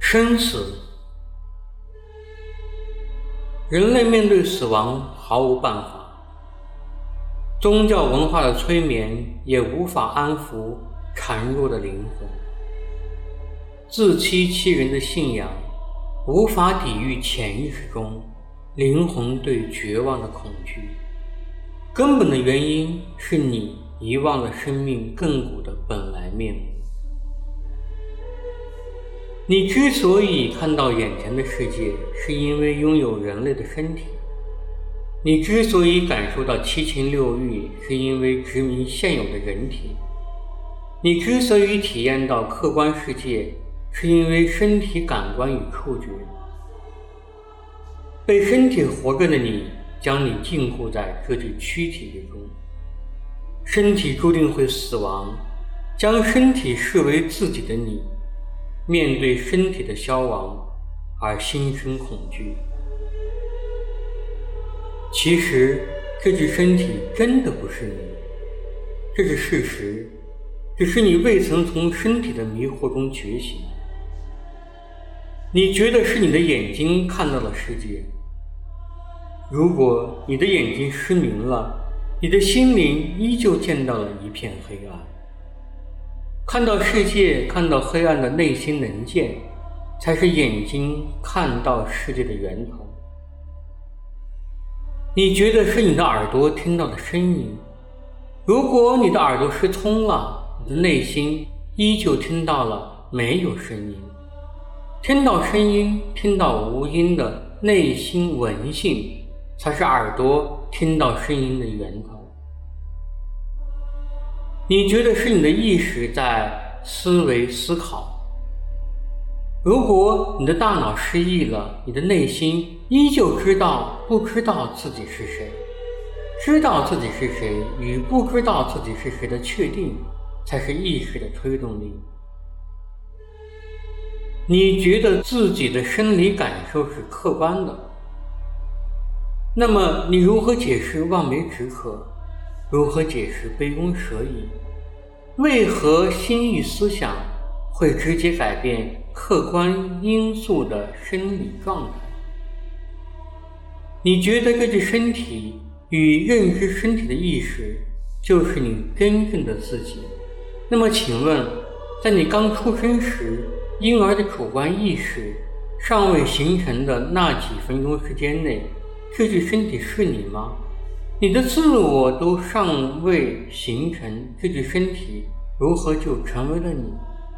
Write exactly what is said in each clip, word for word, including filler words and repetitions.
生死，人类面对死亡毫无办法，宗教文化的催眠也无法安抚孱弱的灵魂，自欺欺人的信仰无法抵御潜意识中灵魂对绝望的恐惧。根本的原因是你遗忘了生命亘古的本来面目。你之所以看到眼前的世界，是因为拥有人类的身体；你之所以感受到七情六欲，是因为执迷现有的人体；你之所以体验到客观世界，是因为身体感官与触觉。被身体活着的你，将你禁锢在这具躯体之中。身体注定会死亡，将身体视为自己的你，面对身体的消亡而心生恐惧。其实这具身体真的不是你，这是事实，只是你未曾从身体的迷惑中觉醒。你觉得是你的眼睛看到了世界，如果你的眼睛失明了，你的心灵依旧见到了一片黑暗。看到世界，看到黑暗的内心能见，才是眼睛看到世界的源头。你觉得是你的耳朵听到的声音，如果你的耳朵失聪了，你的内心依旧听到了没有声音。听到声音，听到无音的内心闻性，才是耳朵听到声音的源头。你觉得是你的意识在思维思考，如果你的大脑失忆了，你的内心依旧知道不知道自己是谁。知道自己是谁与不知道自己是谁的确定，才是意识的推动力。你觉得自己的生理感受是客观的，那么你如何解释望梅止渴？如何解释杯弓蛇影？为何心意思想会直接改变客观因素的生理状态？你觉得这具身体与认知身体的意识就是你真正的自己，那么请问，在你刚出生时，婴儿的主观意识尚未形成的那几分钟时间内，这具身体是你吗？你的自我都尚未形成，这具身体如何就成为了你？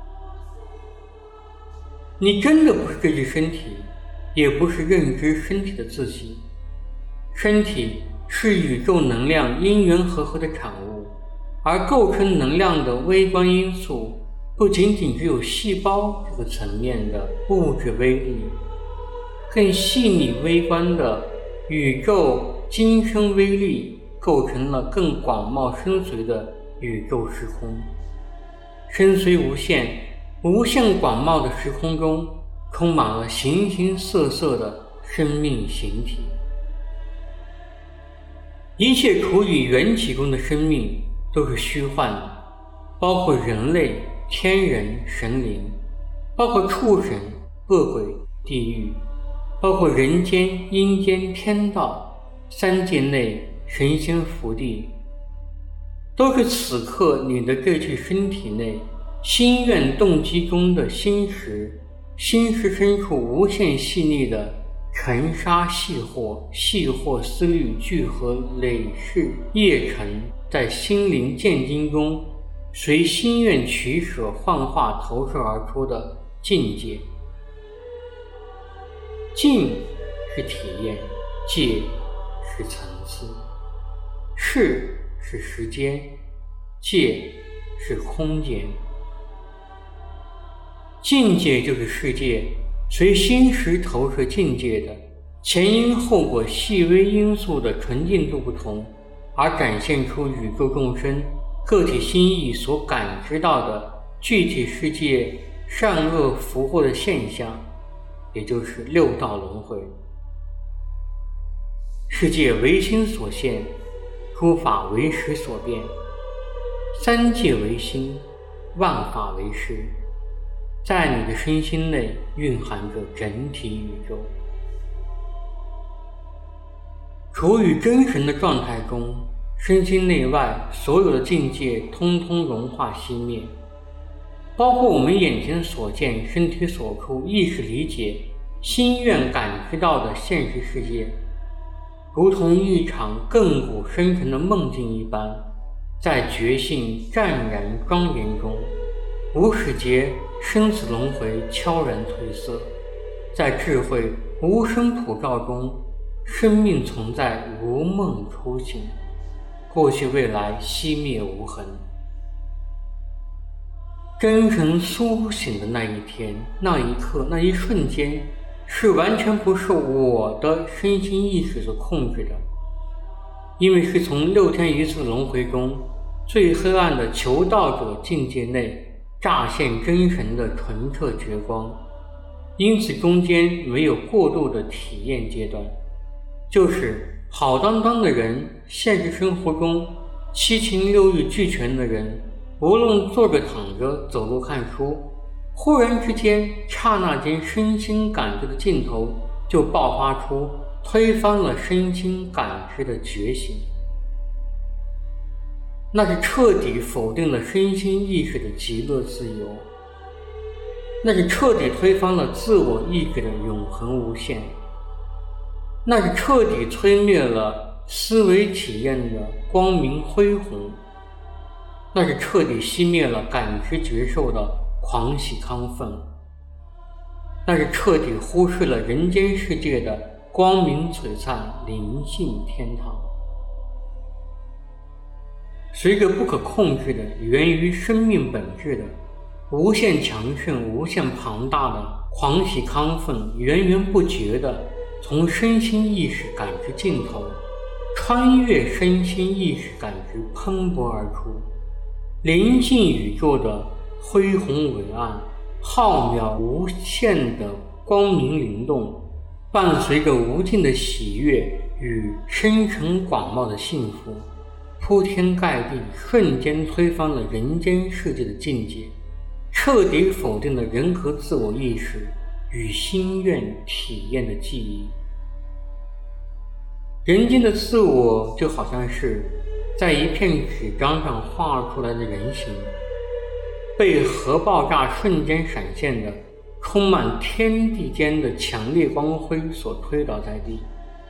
你真的不是这具身体，也不是认知身体的自己。身体是宇宙能量因缘和合的产物，而构成能量的微观因素不仅仅只有细胞这个层面的物质微粒，更细腻微观的宇宙今生微粒构成了更广袤深邃的宇宙时空。深邃无限、无限广袤的时空中，充满了形形色色的生命形体。一切处于缘起中的生命都是虚幻的，包括人类、天人、神灵，包括畜生、恶鬼、地狱，包括人间、阴间、天道，三界内神仙福地，都是此刻你的这具身体内心愿动机中的心识，心识深处无限细腻的尘沙细惑，细惑思虑聚合累世业尘，在心灵见经中随心愿取舍幻化投射而出的境界。境是体验，界是层次，事是时间，界是空间。境界就是世界随心识投射境界的前因后果细微因素的纯净度不同，而展现出宇宙众生个体心意所感知到的具体世界善恶福祸的现象，也就是六道轮回。世界唯心所现，诸法唯识所变，三界唯心，万法唯识。 在你的身心内蕴含着整体宇宙。处于真神的状态中，身心内外所有的境界通通融化熄灭，包括我们眼前所见、身体所触、意识理解、心愿感知到的现实世界，如同一场亘古深沉的梦境一般，在觉性湛然庄严中，无始劫生死轮回悄然褪色，在智慧无声普照中，生命存在如梦初醒，过去未来熄灭无痕。真神苏醒的那一天，那一刻，那一瞬间，是完全不受我的身心意识所控制的，因为是从六天一次的轮回中最黑暗的求道者境界内乍现真神的纯澈觉光，因此中间没有过度的体验阶段，就是好端端的人，现实生活中七情六欲俱全的人，无论坐着躺着走路看书，忽然之间刹那间身心感知的尽头就爆发出推翻了身心感知的觉醒，那是彻底否定了身心意识的极乐自由，那是彻底推翻了自我意志的永恒无限，那是彻底摧灭了思维体验的光明恢宏，那是彻底熄灭了感知觉受的狂喜亢奋，那是彻底忽视了人间世界的光明璀璨灵性天堂。随着不可控制的源于生命本质的无限强盛无限庞大的狂喜亢奋，源源不绝的从身心意识感知尽头穿越身心意识感知喷薄而出，灵性宇宙的恢宏伟岸，浩渺无限的光明灵动，伴随着无尽的喜悦与深沉广袤的幸福，铺天盖地，瞬间推翻了人间世界的境界，彻底否定了人格自我意识与心愿体验的记忆。人间的自我就好像是在一片纸张上画出来的人形，被核爆炸瞬间闪现的充满天地间的强烈光辉所推倒在地。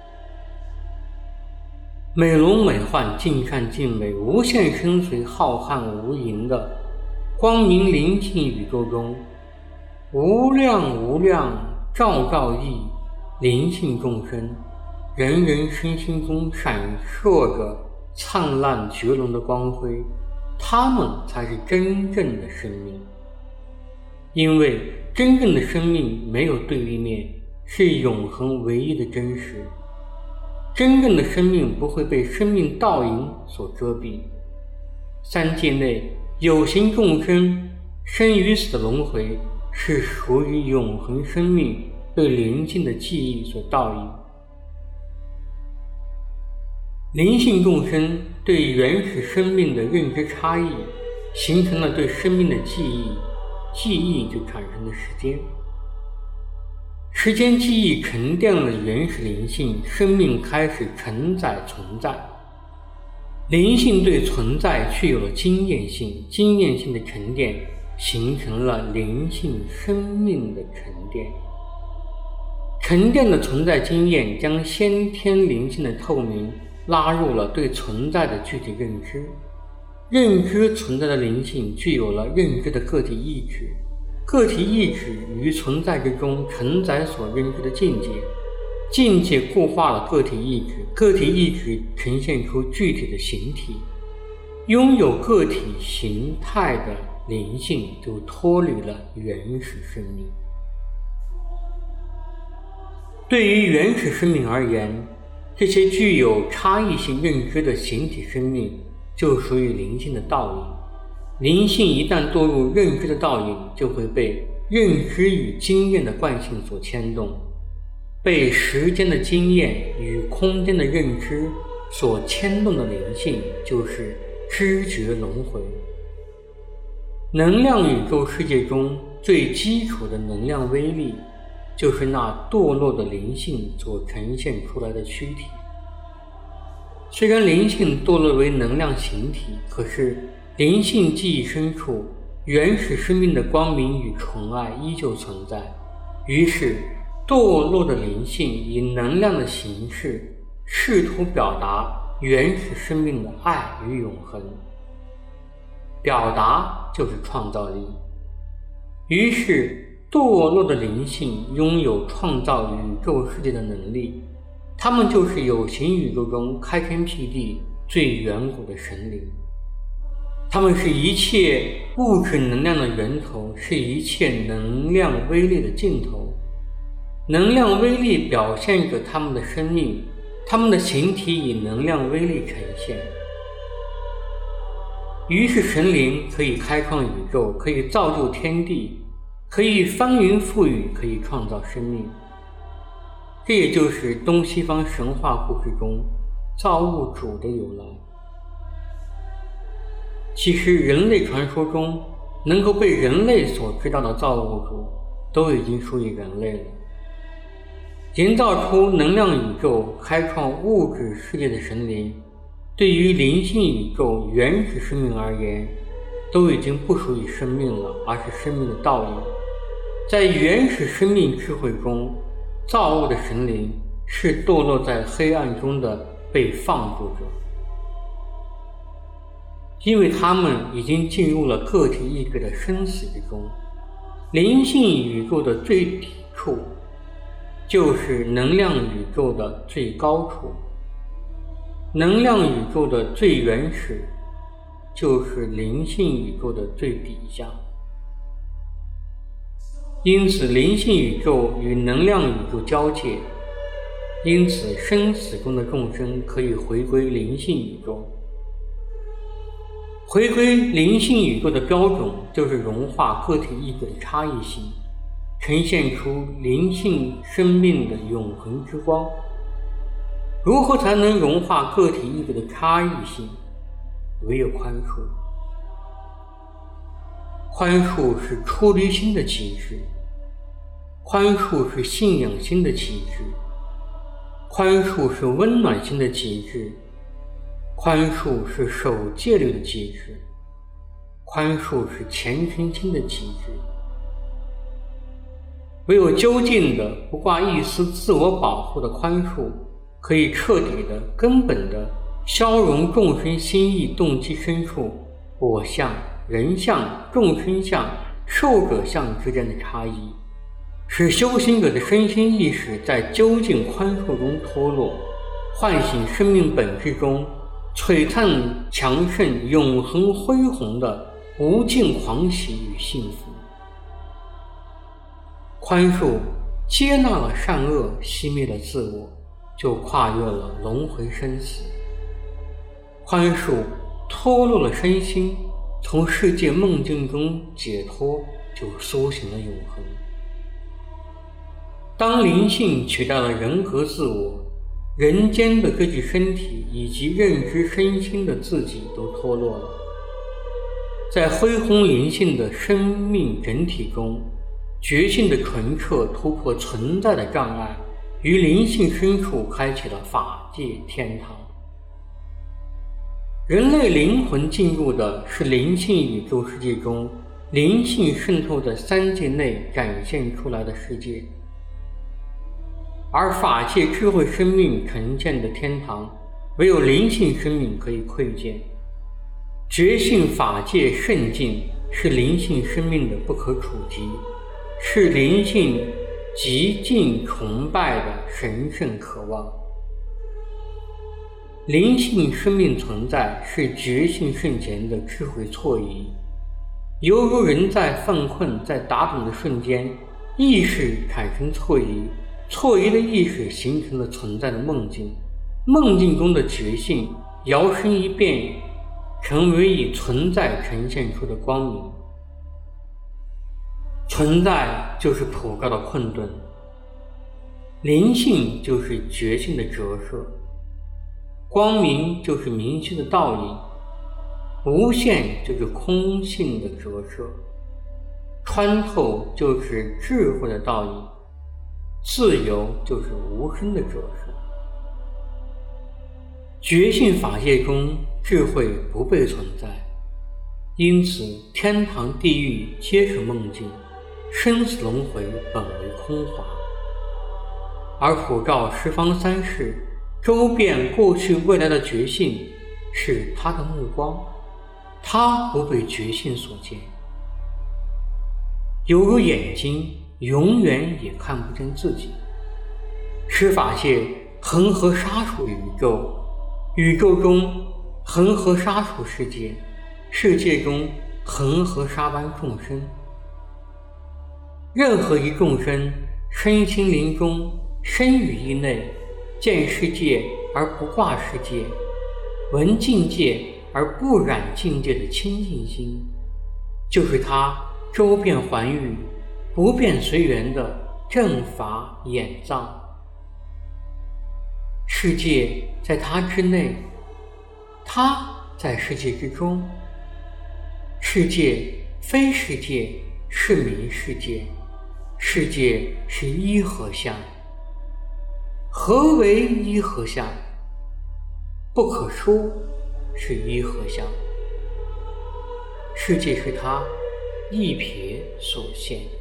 美轮美奂，尽善尽美，无限深邃浩瀚无垠的光明灵性宇宙中，无量无量兆兆亿灵性众生，人人身心中闪烁着灿烂绝伦的光辉，他们才是真正的生命。因为真正的生命没有对立面，是永恒唯一的真实。真正的生命不会被生命倒影所遮蔽。三界内有形众生生与死的轮回，是属于永恒生命对灵性的记忆所倒映。灵性众生对原始生命的认知差异，形成了对生命的记忆，记忆就产生了时间。时间记忆沉淀了原始灵性，生命开始承载存在。灵性对存在具有了经验性，经验性的沉淀形成了灵性生命的沉淀。沉淀的存在经验将先天灵性的透明拉入了对存在的具体认知，认知存在的灵性具有了认知的个体意志，个体意志于存在之中承载所认知的境界，境界固化了个体意志，个体意志呈现出具体的形体，拥有个体形态的灵性就脱离了原始生命。对于原始生命而言，这些具有差异性认知的形体生命就属于灵性的倒影。灵性一旦堕入认知的倒影，就会被认知与经验的惯性所牵动，被时间的经验与空间的认知所牵动的灵性，就是知觉轮回。能量宇宙世界中最基础的能量威力，就是那堕落的灵性所呈现出来的躯体。虽然灵性堕落为能量形体，可是灵性记忆深处原始生命的光明与纯爱依旧存在。于是堕落的灵性以能量的形式试图表达原始生命的爱与永恒，表达就是创造力。于是堕落的灵性拥有创造宇宙世界的能力，他们就是有形宇宙中开天辟地最远古的神灵。他们是一切物质能量的源头，是一切能量威力的尽头。能量威力表现着他们的生命，他们的形体以能量威力呈现。于是神灵可以开创宇宙，可以造就天地，可以翻云覆雨，可以创造生命。这也就是东西方神话故事中造物主的由来。其实人类传说中能够被人类所知道的造物主都已经属于人类了。营造出能量宇宙、开创物质世界的神灵，对于灵性宇宙原始生命而言，都已经不属于生命了，而是生命的倒影。在原始生命智慧中，造物的神灵是堕落在黑暗中的被放逐者，因为他们已经进入了个体意志的生死之中。灵性宇宙的最底处就是能量宇宙的最高处，能量宇宙的最原始就是灵性宇宙的最底下。因此灵性宇宙与能量宇宙交界，因此生死中的众生可以回归灵性宇宙。回归灵性宇宙的标准就是融化个体意志的差异性，呈现出灵性生命的永恒之光。如何才能融化个体意志的差异性？唯有宽恕。宽恕是出离心的极致，宽恕是信仰心的极致，宽恕是温暖心的极致，宽恕是守戒律的极致，宽恕是虔诚心的极致。唯有究竟的不挂一丝自我保护的宽恕，可以彻底的根本的消融众生心意动机深处我相、人相、众生相、受者相之间的差异，使修行者的身心意识在究竟宽恕中脱落，唤醒生命本质中璀璨强盛永恒恢宏的无尽狂喜与幸福。宽恕接纳了善恶，熄灭了自我，就跨越了轮回生死。宽恕脱落了身心，从世界梦境中解脱，就苏醒了永恒。当灵性取代了人格自我，人间的这具身体以及认知身心的自己都脱落了。在恢宏灵性的生命整体中，觉性的纯澈突破存在的障碍，于灵性深处开启了法界天堂。人类灵魂进入的是灵性宇宙世界中灵性渗透在三界内展现出来的世界，而法界智慧生命呈现的天堂，唯有灵性生命可以窥见。觉性法界圣境是灵性生命的不可触及，是灵性极尽崇拜的神圣渴望。灵性生命存在是觉性圣前的智慧错移，犹如人在犯困在打盹的瞬间，意识产生错移，错移的意识形成了存在的梦境，梦境中的觉性摇身一变，成为以存在呈现出的光明。存在就是普照的困顿，灵性就是觉性的折射，光明就是明晰的倒影，无限就是空性的折射。 穿透就是智慧的道义，自由就是无声的折射。觉性法界中，智慧不被存在，因此天堂地狱皆是梦境，生死轮回本为空华。而普照十方三世，周遍过去未来的觉性是他的目光，他不被觉性所见，犹如眼睛永远也看不见自己。施法界恒河沙数宇宙，宇宙中恒河沙数世界，世界中恒河沙般众生。任何一众生身心灵中身语意内，见世界而不挂世界，闻境界而不染境界的清净心，就是他周遍寰宇不变随缘的正法眼藏。世界在他之内，他在世界之中。世界非世界是名世界，世界是一合相。何为一合相？不可说是一合相。世界是他一瞥所现。